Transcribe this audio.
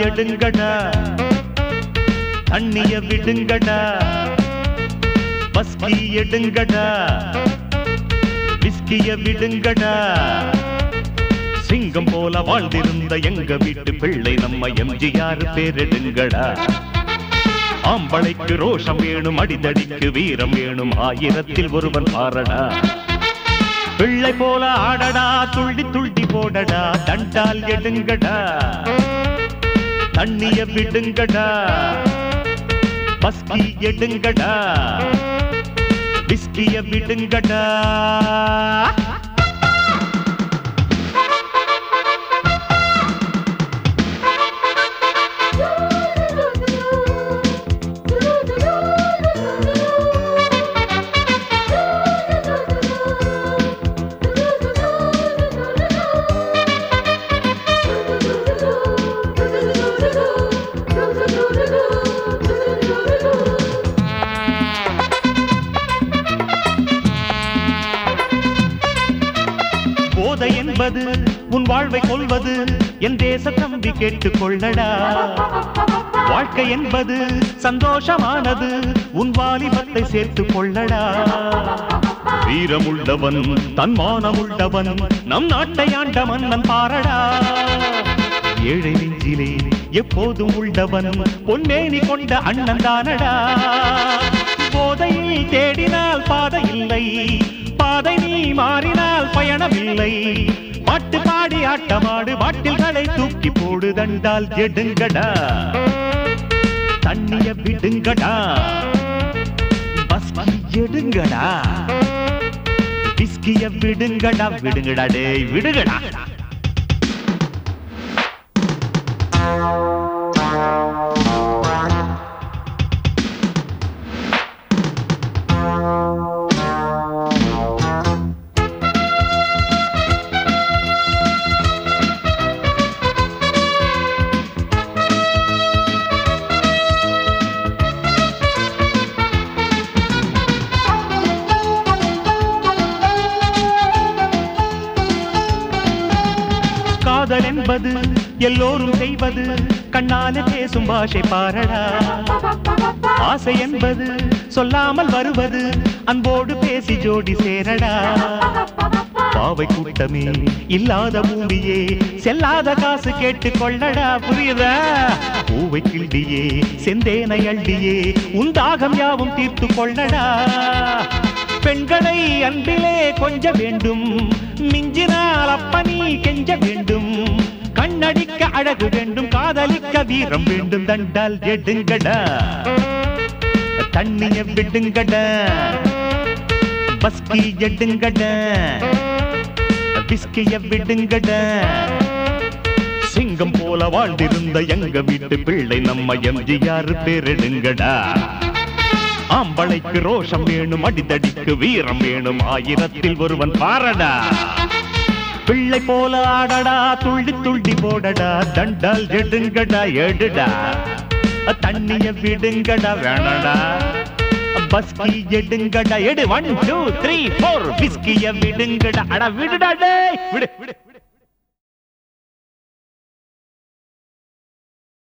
எடுங்கடா தண்ணிய விடுங்கடா பஸ்கி எடுங்கடா விஸ்கிய விடுங்கடா சிங்கம் போல வாழ்ந்திருந்த எங்க வீட்டு பிள்ளை நம்ம எம்ஜிஆர் பேரெடுங்கடா ஆம்பளைக்கு ரோஷம் வேணும் அடிதடிக்கு வீரம் வேணும் ஆயிரத்தில் ஒருவன் பாரடா பிள்ளை போல ஆடடா துள்ளி துள்ளி போடடா தண்டால் எடுங்கடா தண்ணிய விடுங்கடா பஸ்கி எடுங்கடா விஸ்கிய விடுங்கடா போதை என்பது உன் வாழ்வை கொள்வது என் தேச தம்பி கேட்டுக் கொள்ளடா வாழ்க்கை என்பது சந்தோஷமானது உன் வாலிபத்தை சேர்த்துக் கொள்ளடா வீரமுள்ளவன் தன்மானமுள்ளவன் நம் நாட்டை ஆண்ட மன்னன் பாரடா ஏழை நெஞ்சிலே எப்போதும் உள்ளவன் பொன்னேனி கொண்ட அண்ணன் தானடா போதையில் தேடினால் பாதை இல்லை பாதை நீ மாறினால் பயணமில்லை பாட்டு பாடி ஆட்டமாடு பாட்டில்களை தூக்கி போடு தண்டால் எடுங்கடா தண்ணிய விடுங்கடா பஸ்கி எடுங்கடா விஸ்கிய விடுங்கடா விடுங்கடா டேய் விடுங்கடா காதல் என்பது எல்லோரும் செய்வது கண்ணால பேசும் பாஷை பாரடா ஆசை என்பது சொல்லாமல் வருவது அன்போடு பேசி ஜோடி சேரடா பாவை கூட்டமே இல்லாத பூமியே செல்லாத காசு கேட்டுக் கொள்ளடா புரியுதா பூவை கிள்ளியே செந்தேனை அள்ளியே உன் தாகம் யாவும் தீர்த்து கொள்ளடா பெண்களை அன்பிலே கொஞ்ச வேண்டும் மிஞ்சினால் அப்பனி கெஞ்ச வேண்டும் கண்ணடிக்க அழகு வேண்டும் காதலிக்க வீரம் வேண்டும் தண்டால் எடுங்கடா தண்ணிய விடுங்கடா பஸ்கி எடுங்கடா விஸ்கிய விடுங்கடா சிங்கம் போல வாழ்ந்திருந்த எங்க வீட்டு பிள்ளை நம்ம எம்ஜிஆர் பேரெடுங்கடா ஆம்பளைக்கு ரோஷம் வேணும் அடிதடிக்கு வீரம் வேணும் ஆயிரத்தில் ஒருவன் பாரடா பிள்ளை போல ஆடடா துள்ளி துள்ளி போடடா தண்டால் எடுங்கடா எடுடா தண்ணிய விடுங்கடா வேணடா பஸ்கி எடுங்கடா எடு 1 2 3 4 விஸ்கிய விடுங்கடா அட விடுடா டேய் விடு விடு